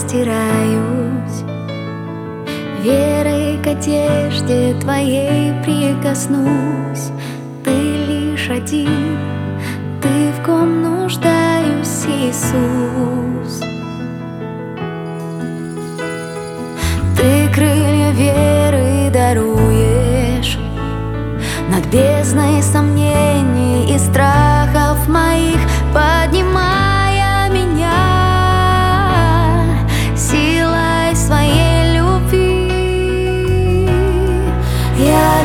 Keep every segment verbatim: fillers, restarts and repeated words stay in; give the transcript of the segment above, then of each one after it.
простираюсь, верой к одежде твоей прикоснусь. Ты лишь один, ты в ком нуждаюсь, Иисус. Ты крылья веры даруешь над бездной сомнений и страхов моих, поднимая меня силой своей любви. Я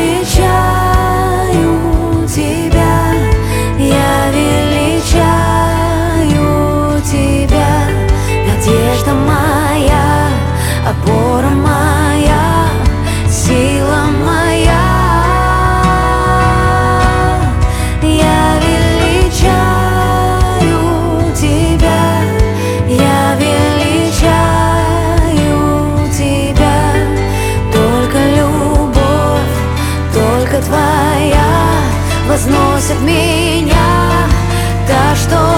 величаю Тебя, я величаю Тебя, надежда моя, опора моя, сила моя. Я величаю Тебя, я величаю Тебя. Только любовь, только Твоя возносит меня, та, что